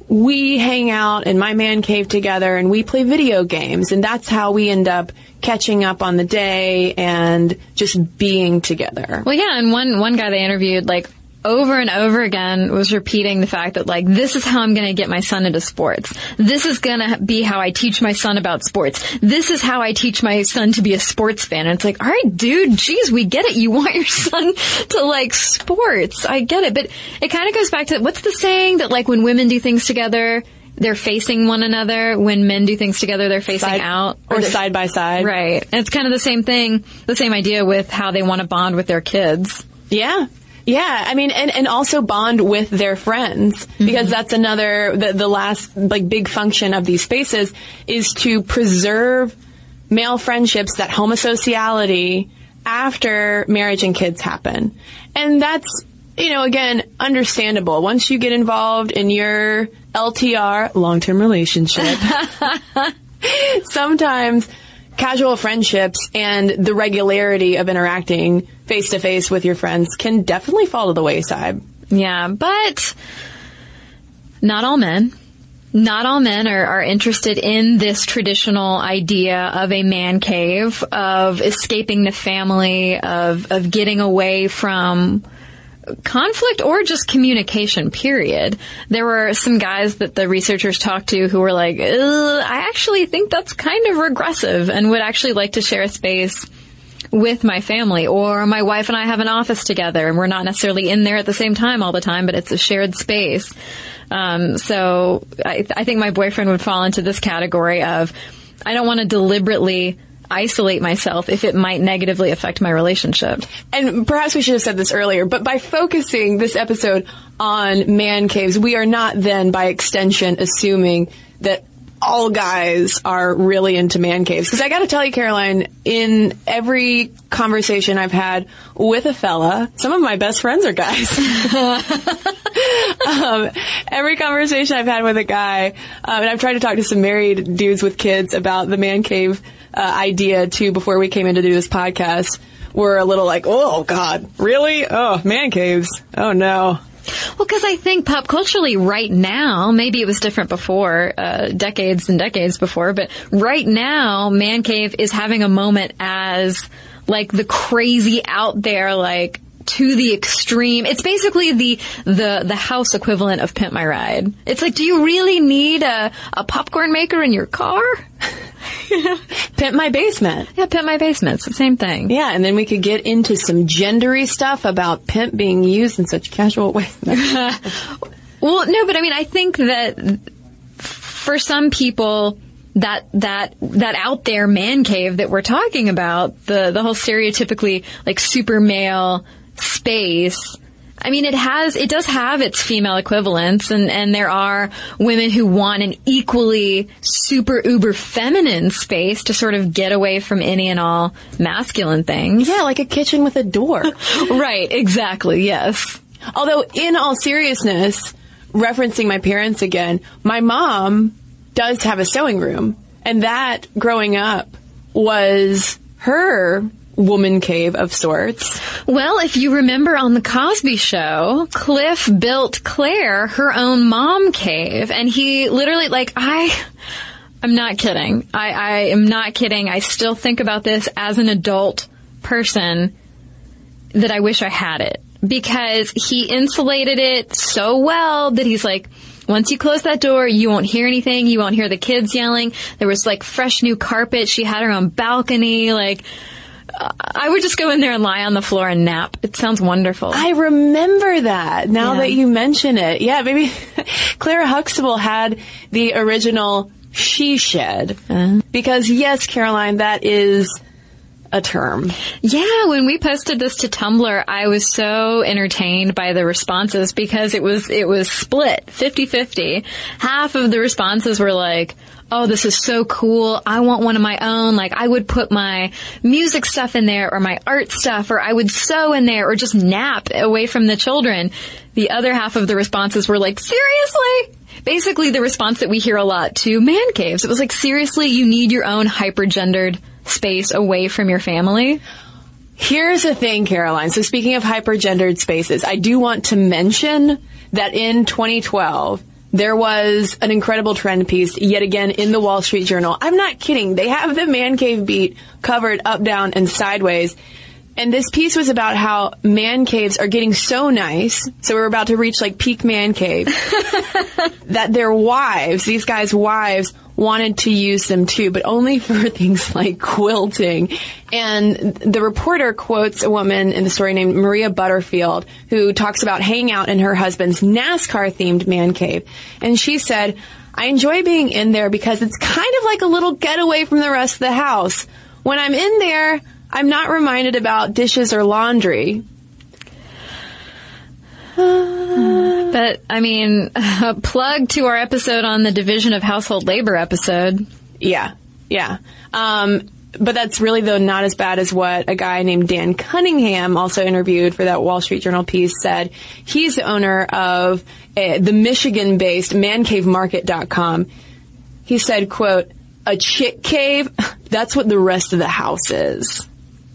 Speaker 3: we hang out in my man cave together and we play video games. And that's how we end up catching up on the day and just being together.
Speaker 4: Well, yeah, and one guy they interviewed, over and over again was repeating the fact that, this is how I'm going to get my son into sports. This is going to be how I teach my son about sports. This is how I teach my son to be a sports fan. And it's all right, dude, geez, we get it. You want your son to like sports. I get it. But it kind of goes back to, what's the saying that, when women do things together, they're facing one another. When men do things together, they're facing out.
Speaker 3: Or side by side.
Speaker 4: Right. And it's kind of the same thing, the same idea with how they want to bond with their kids.
Speaker 3: Yeah. Yeah, I mean, and also bond with their friends, because that's another, the last, big function of these spaces is to preserve male friendships, that homosociality, after marriage and kids happen. And that's, again, understandable. Once you get involved in your LTR, long-term relationship, sometimes casual friendships and the regularity of interacting face-to-face with your friends can definitely fall to the wayside.
Speaker 4: Yeah, but not all men. Not all men are interested in this traditional idea of a man cave, of escaping the family, of getting away from conflict or just communication, period. There were some guys that the researchers talked to who were like, I actually think that's kind of regressive and would actually like to share a space with my family, or my wife and I have an office together and we're not necessarily in there at the same time all the time, but it's a shared space. So I think my boyfriend would fall into this category of, I don't want to deliberately isolate myself if it might negatively affect my relationship.
Speaker 3: And perhaps we should have said this earlier, but by focusing this episode on man caves, we are not then, by extension, assuming that all guys are really into man caves. Because I got to tell you, Caroline, in every conversation I've had with a fella, some of my best friends are guys. Every conversation I've had with a guy, and I've tried to talk to some married dudes with kids about the man cave idea too before we came in to do this podcast. were a little like, oh, God, really? Oh, man caves. Oh, no.
Speaker 4: Well, because I think pop culturally right now, maybe it was different before, decades and decades before, but right now, man cave is having a moment as like the crazy out there, like to the extreme. It's basically the house equivalent of Pimp My Ride. It's like, do you really need a popcorn maker in your car?
Speaker 3: Pimp My Basement.
Speaker 4: Yeah, Pimp My Basement. It's the same thing.
Speaker 3: Yeah, and then we could get into some gendery stuff about pimp being used in such casual ways.
Speaker 4: Well, no, but I mean, I think that for some people, that out there man cave that we're talking about, the whole stereotypically like super male space, I mean, it does have its female equivalents, and there are women who want an equally super uber feminine space to sort of get away from any and all masculine things.
Speaker 3: Yeah, like a kitchen with a door.
Speaker 4: Right, exactly, yes.
Speaker 3: Although, in all seriousness, referencing my parents again, my mom does have a sewing room, and that, growing up, was her woman cave of sorts.
Speaker 4: Well, if you remember on The Cosby Show, Cliff built Claire her own mom cave, and he literally, like, I'm not kidding. I am not kidding. I still think about this as an adult person that I wish I had it, because he insulated it so well that he's like, once you close that door, you won't hear anything. You won't hear the kids yelling. There was like fresh new carpet. She had her own balcony. Like, I would just go in there and lie on the floor and nap. It sounds wonderful.
Speaker 3: I remember that now that you mention it. Yeah, maybe Clara Huxtable had the original she shed. Because yes, Caroline, that is a term.
Speaker 4: Yeah, when we posted this to Tumblr, I was so entertained by the responses because it was split 50-50. Half of the responses were like, oh, this is so cool. I want one of my own. Like, I would put my music stuff in there or my art stuff, or I would sew in there or just nap away from the children. The other half of the responses were like, seriously? Basically the response that we hear a lot to man caves. It was like, seriously, you need your own hyper-gendered space away from your family?
Speaker 3: Here's the thing, Caroline. So speaking of hyper-gendered spaces, I do want to mention that in 2012, there was an incredible trend piece, yet again, in the Wall Street Journal. I'm not kidding. They have the man cave beat covered up, down, and sideways. And this piece was about how man caves are getting so nice, so we're about to reach like peak man cave, that their wives, these guys' wives, wanted to use them too, but only for things like quilting. And the reporter quotes a woman in the story named Maria Butterfield, who talks about hanging out in her husband's NASCAR-themed man cave. And she said, I enjoy being in there because it's kind of like a little getaway from the rest of the house. When I'm in there, I'm not reminded about dishes or laundry.
Speaker 4: But, I mean, a plug to our episode on the division of household labor episode.
Speaker 3: Yeah. But that's really, though, not as bad as what a guy named Dan Cunningham, also interviewed for that Wall Street Journal piece, said. He's the owner of the Michigan-based mancavemarket.com. He said, quote, a chick cave, that's what the rest of the house is.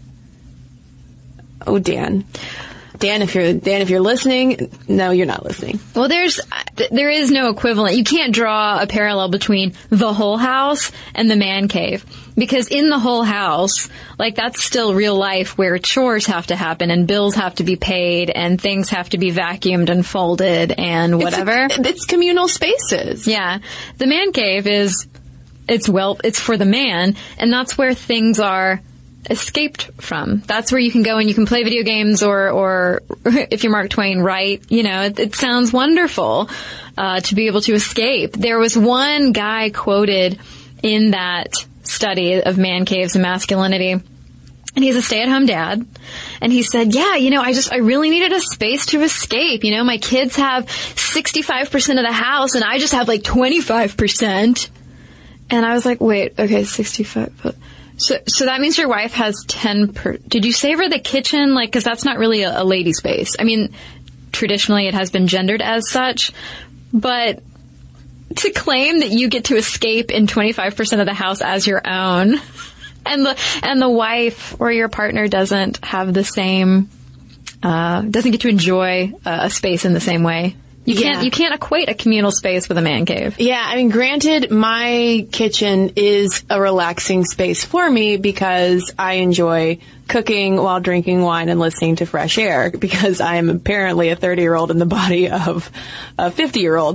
Speaker 3: Oh, Dan, if you're listening, no, you're not listening.
Speaker 4: Well, there is no equivalent. You can't draw a parallel between the whole house and the man cave. Because in the whole house, like, that's still real life where chores have to happen and bills have to be paid and things have to be vacuumed and folded and whatever.
Speaker 3: It's communal spaces.
Speaker 4: Yeah. The man cave it's for the man, and that's where things are escaped from. That's where you can go and you can play video games, or if you're Mark Twain, write. You know, it sounds wonderful to be able to escape. There was one guy quoted in that study of man caves and masculinity, and he's a stay-at-home dad, and he said, yeah, you know, I really needed a space to escape. You know, my kids have 65% of the house, and I just have like 25%. And I was like, wait, okay, 65. So that means your wife has 10 did you save her the kitchen? Like, cause that's not really a lady space. I mean, traditionally it has been gendered as such, but to claim that you get to escape in 25% of the house as your own, And the wife or your partner doesn't have the same, doesn't get to enjoy a space in the same way. You can't equate a communal space with a man cave.
Speaker 3: Yeah, I mean, granted, my kitchen is a relaxing space for me because I enjoy cooking while drinking wine and listening to fresh air because I am apparently a 30-year-old in the body of a 50-year-old.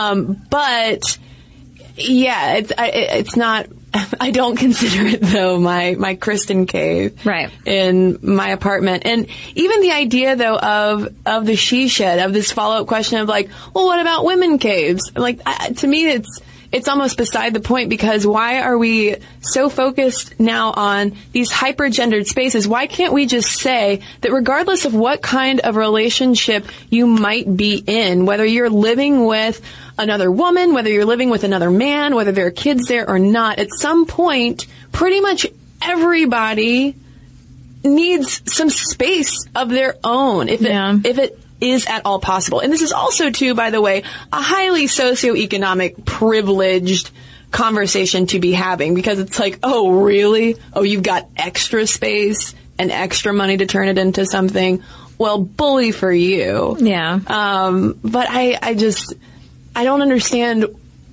Speaker 3: But yeah, it's not. I don't consider it though my Kristen cave
Speaker 4: right
Speaker 3: in my apartment. And even the idea though of the she shed, of this follow-up question of like, well, what about women caves? Like, to me it's almost beside the point, because why are we so focused now on these hyper-gendered spaces? Why can't we just say that regardless of what kind of relationship you might be in, whether you're living with another woman, whether you're living with another man, whether there are kids there or not, at some point, pretty much everybody needs some space of their own, if it is at all possible. And this is also, too, by the way, a highly socioeconomic, privileged conversation to be having, because it's like, oh, really? Oh, you've got extra space and extra money to turn it into something? Well, bully for you.
Speaker 4: Yeah.
Speaker 3: But I don't understand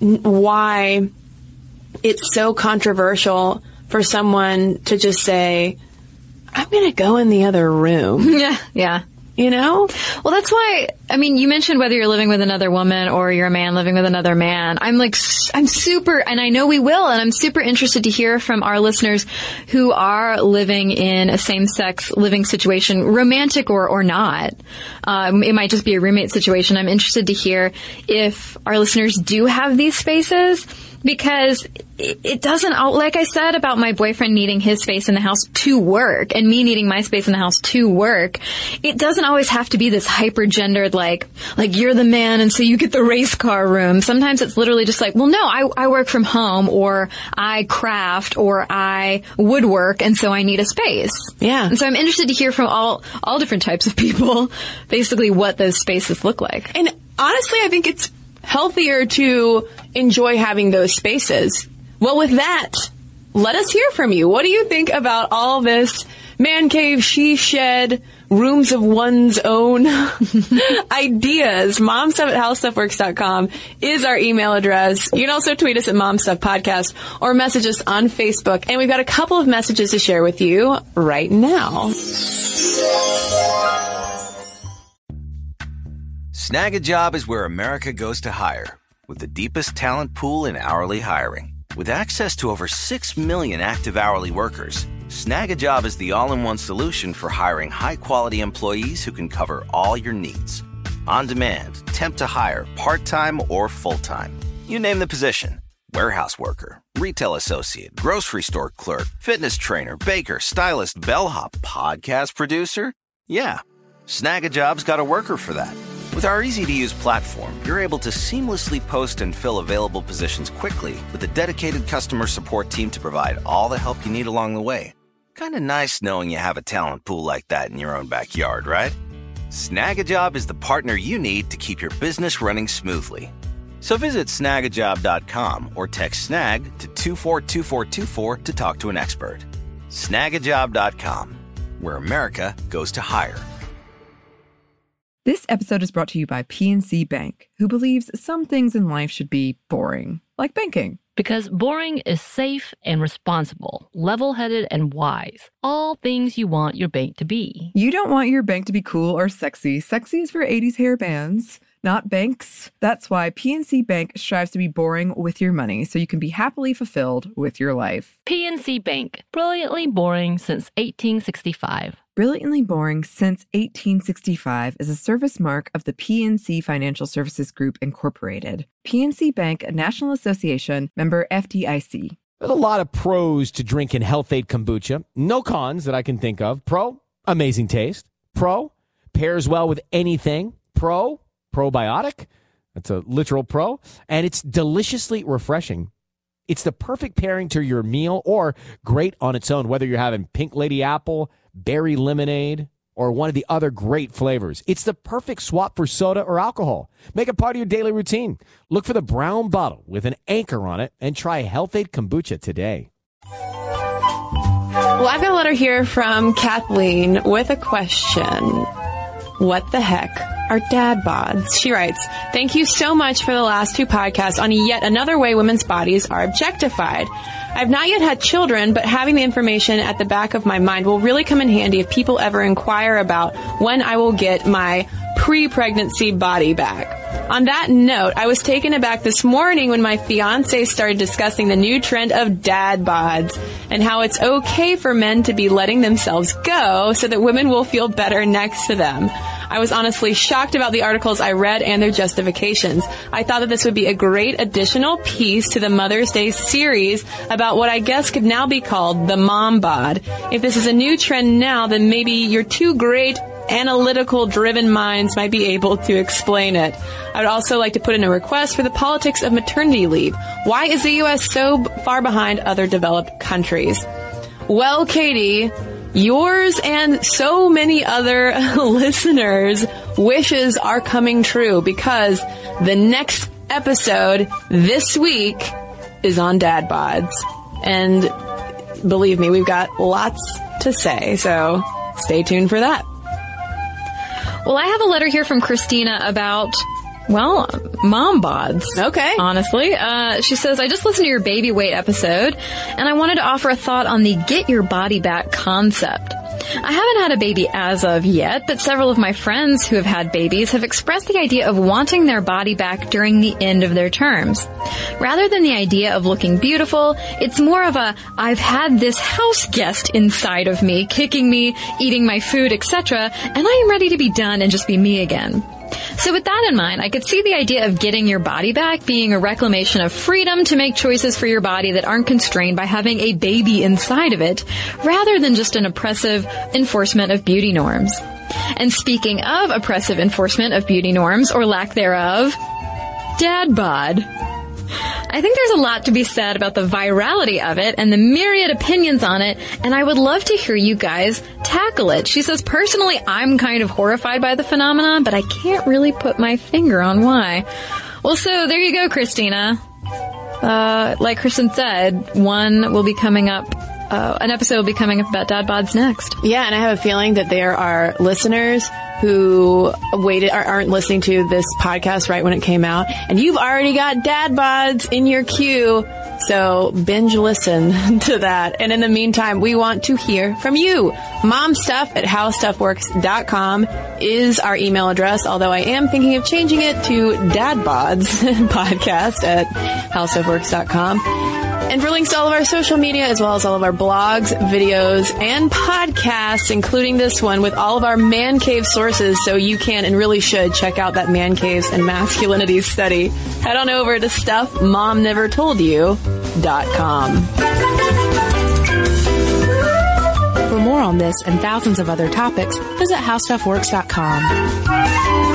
Speaker 3: why it's so controversial for someone to just say, I'm going to go in the other room.
Speaker 4: Yeah.
Speaker 3: You know?
Speaker 4: Well, that's why, I mean, you mentioned whether you're living with another woman or you're a man living with another man. I'm super, and I know we will, and I'm super interested to hear from our listeners who are living in a same-sex living situation, romantic or not. It might just be a roommate situation. I'm interested to hear if our listeners do have these spaces, because it doesn't, like I said about my boyfriend needing his space in the house to work and me needing my space in the house to work, it doesn't always have to be this hyper-gendered, like you're the man and so you get the race car room. Sometimes it's literally just like, well, no, I work from home, or I craft, or I woodwork, and so I need a space.
Speaker 3: Yeah.
Speaker 4: And so I'm interested to hear from all different types of people, basically what those spaces look like.
Speaker 3: And honestly, I think it's healthier to enjoy having those spaces. Well, with that, let us hear from you. What do you think about all this man cave, she shed, rooms of one's own ideas? momstuff@howstuffworks.com is our email address. You can also tweet us at momstuffpodcast or message us on Facebook. And we've got a couple of messages to share with you right now.
Speaker 5: Snag a Job is where America goes to hire, with the deepest talent pool in hourly hiring. With access to over 6 million active hourly workers, Snag a Job is the all-in-one solution for hiring high-quality employees who can cover all your needs. On demand, temp to hire, part-time or full-time. You name the position. Warehouse worker, retail associate, grocery store clerk, fitness trainer, baker, stylist, bellhop, podcast producer. Yeah, Snag a Job's got a worker for that. With our easy-to-use platform, you're able to seamlessly post and fill available positions quickly with a dedicated customer support team to provide all the help you need along the way. Kind of nice knowing you have a talent pool like that in your own backyard, right? Snag a Job is the partner you need to keep your business running smoothly. So visit snagajob.com or text SNAG to 242424 to talk to an expert. Snagajob.com, where America goes to hire.
Speaker 1: This episode is brought to you by PNC Bank, who believes some things in life should be boring, like banking.
Speaker 2: Because boring is safe and responsible, level-headed and wise. All things you want your bank to be.
Speaker 1: You don't want your bank to be cool or sexy. Sexy is for 80s hair bands, not banks. That's why PNC Bank strives to be boring with your money, so you can be happily fulfilled with your life.
Speaker 2: PNC Bank, brilliantly boring since 1865.
Speaker 1: Brilliantly Boring Since 1865 is a service mark of the PNC Financial Services Group, Incorporated. PNC Bank, a National Association, member FDIC.
Speaker 6: There's a lot of pros to drinking Health Aid kombucha. No cons that I can think of. Pro, amazing taste. Pro, pairs well with anything. Pro, probiotic. That's a literal pro. And it's deliciously refreshing. It's the perfect pairing to your meal, or great on its own, whether you're having Pink Lady Apple, berry lemonade, or one of the other great flavors. It's the perfect swap for soda or alcohol. Make it part of your daily routine. Look for the brown bottle with an anchor on it and try Health Aid kombucha today.
Speaker 3: Well, I've got a letter here from Kathleen with a question. What the heck are dad bods? She writes, thank you so much for the last 2 podcasts on yet another way women's bodies are objectified. I've not yet had children, but having the information at the back of my mind will really come in handy if people ever inquire about when I will get my pre-pregnancy body back. On that note, I was taken aback this morning when my fiance started discussing the new trend of dad bods and how it's okay for men to be letting themselves go so that women will feel better next to them. I was honestly shocked about the articles I read and their justifications. I thought that this would be a great additional piece to the Mother's Day series about what I guess could now be called the mom bod. If this is a new trend now, then maybe your 2 great analytical driven minds might be able to explain it. I would also like to put in a request for the politics of maternity leave. Why is the U.S. so far behind other developed countries? Well, Katie, yours and so many other listeners' wishes are coming true because the next episode this week is on dad bods. And believe me, we've got lots to say, so stay tuned for that.
Speaker 4: Well, I have a letter here from Christina about, well, mom bods.
Speaker 3: Okay.
Speaker 4: Honestly. She says, I just listened to your baby weight episode, and I wanted to offer a thought on the get your body back concept. I haven't had a baby as of yet, but several of my friends who have had babies have expressed the idea of wanting their body back during the end of their terms. Rather than the idea of looking beautiful, it's more of a, I've had this house guest inside of me, kicking me, eating my food, etc., and I am ready to be done and just be me again. So with that in mind, I could see the idea of getting your body back being a reclamation of freedom to make choices for your body that aren't constrained by having a baby inside of it, rather than just an oppressive enforcement of beauty norms. And speaking of oppressive enforcement of beauty norms, or lack thereof, dad bod. I think there's a lot to be said about the virality of it and the myriad opinions on it, and I would love to hear you guys tackle it. She says, personally, I'm kind of horrified by the phenomenon, but I can't really put my finger on why. Well, so there you go, Christina. Like Kristen said, one will be coming up. An episode will be coming up about dad bods next.
Speaker 3: Yeah, and I have a feeling that there are listeners who aren't listening to this podcast right when it came out, and you've already got dad bods in your queue, so binge listen to that. And in the meantime, we want to hear from you. momstuff@howstuffworks.com is our email address, although I am thinking of changing it to dadbods@howstuffworks.com. And for links to all of our social media, as well as all of our blogs, videos, and podcasts, including this one, with all of our man cave sources, so you can and really should check out that man caves and masculinity study, head on over to stuffmomnevertoldyou.com.
Speaker 8: For more on this and thousands of other topics, visit howstuffworks.com.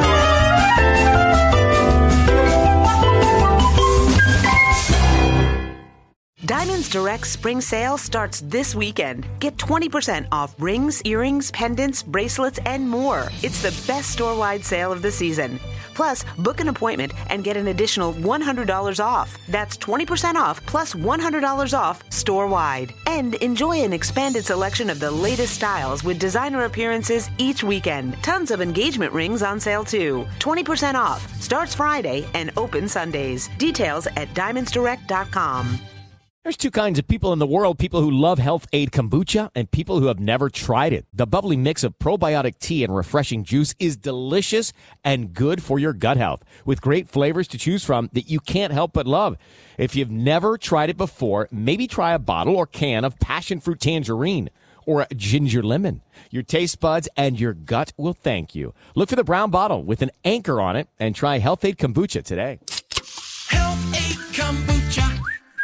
Speaker 9: Diamonds Direct Spring Sale starts this weekend. Get 20% off rings, earrings, pendants, bracelets, and more. It's the best store-wide sale of the season. Plus, book an appointment and get an additional $100 off. That's 20% off plus $100 off store-wide. And enjoy an expanded selection of the latest styles with designer appearances each weekend. Tons of engagement rings on sale too. 20% off. Starts Friday and open Sundays. Details at diamondsdirect.com.
Speaker 6: There's 2 kinds of people in the world, people who love Health Aid Kombucha and people who have never tried it. The bubbly mix of probiotic tea and refreshing juice is delicious and good for your gut health, with great flavors to choose from that you can't help but love. If you've never tried it before, maybe try a bottle or can of passion fruit tangerine or a ginger lemon. Your taste buds and your gut will thank you. Look for the brown bottle with an anchor on it and try Health Aid Kombucha today.
Speaker 7: Health Aid Kombucha.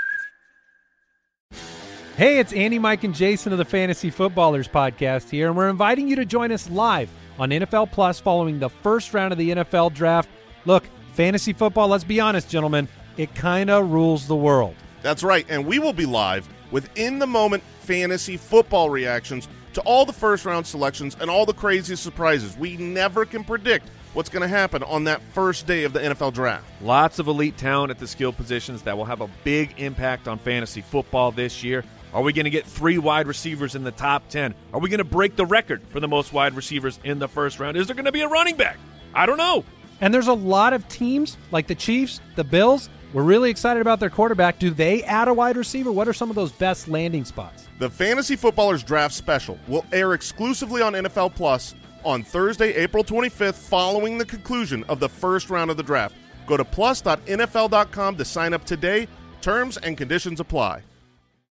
Speaker 10: Hey, it's Andy, Mike, and Jason of the Fantasy Footballers podcast here, and we're inviting you to join us live on NFL Plus following the first round of the NFL Draft. Look, fantasy football, let's be honest, gentlemen, it kind of rules the world.
Speaker 11: That's right, and we will be live with in-the-moment fantasy football reactions to all the first-round selections and all the crazy surprises. We never can predict what's going to happen on that first day of the NFL Draft.
Speaker 12: Lots of elite talent at the skill positions that will have a big impact on fantasy football this year. Are we going to get 3 wide receivers in the top 10? Are we going to break the record for the most wide receivers in the first round? Is there going to be a running back? I don't know.
Speaker 10: And there's a lot of teams like the Chiefs, the Bills. We're really excited about their quarterback. Do they add a wide receiver? What are some of those best landing spots?
Speaker 11: The Fantasy Footballers Draft Special will air exclusively on NFL Plus on Thursday, April 25th, following the conclusion of the first round of the draft. Go to plus.nfl.com to sign up today. Terms and conditions apply.